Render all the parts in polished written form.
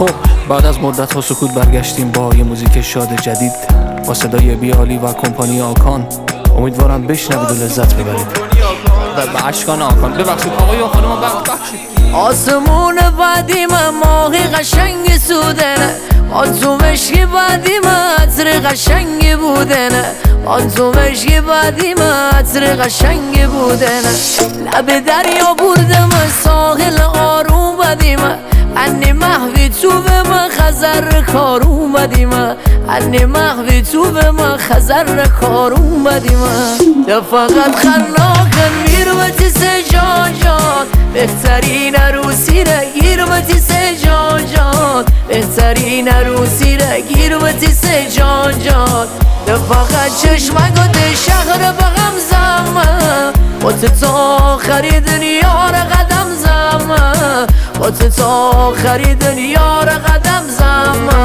خب بعد از مدت ها سکوت برگشتیم با یه موزیک شاد جدید با صدای بیالی و کمپانی آکان. امیدوارم بشنوید و لذت ببرید. و اشکان آکان ببخشید آقای و خانم بخشید. آسمون بعدیم ماهی قشنگ سودنه، آن تو مشکی بعدیم عطر قشنگی بودنه، آن تو مشکی بعدیم عطر قشنگی بودنه. لب دریا بردم ساحل آروم بدیم، انی محوی تو به من خزر کارون بدیم، انی محوی تو به من خزر کارون بدیم. فقط خلاقن میروتی سه جان جان، بهترین عروسی را گیروتی سه جان جان، بهترین عروسی را گیروتی سه جان جان. فقط چشمک و ده شهر بغم زمه، با تو آخری دنیا را قدم زمه، با تو آخری دنیا را قدم زمه.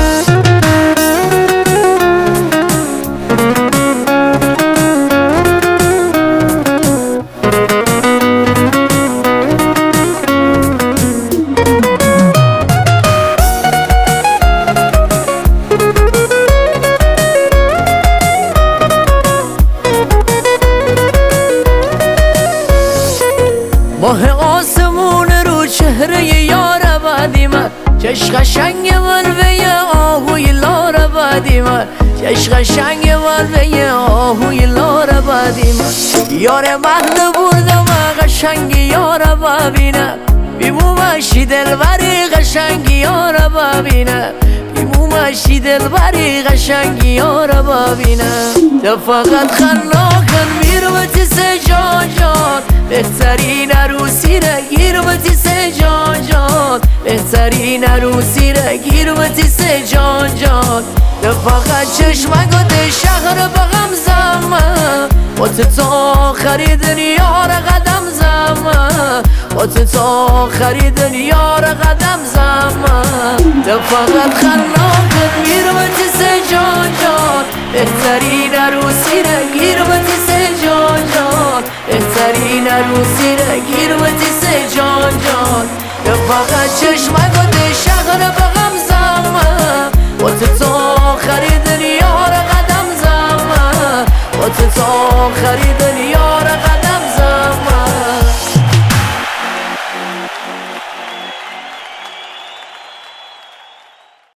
ماه آسمون رو چهره یار بدیم، چش قشنگ ولوه آهوی لار بدیم، چش قشنگ ولوه آهوی لار بدیم. یار مهد بردم قشنگ یار ببینم، بیمومشی دلبری قشنگ یار ببینم، بیمومشی دلبری قشنگ یار ببینم. فقط خلاقن میروتی سه جان جان، بهترین عروسی را گیروتی سه جان جان، بهترین عروسی را گیروتی سه جان جان. فقط چشمک و ده شهر بغم زمه، با تو آخری دنیا را قدم زمه، با تو آخری دنیا را قدم زمه. فقط خلاقن میروتی سه جان جان، بهترین عروسی را گیروتی سه جان جان، بهترین عروسی را گیروتی سه جان جان. فقط چشمک و ده شهر بغم زمه، با تو آخری دنیا را قدم زمه، با تو آخری دنیا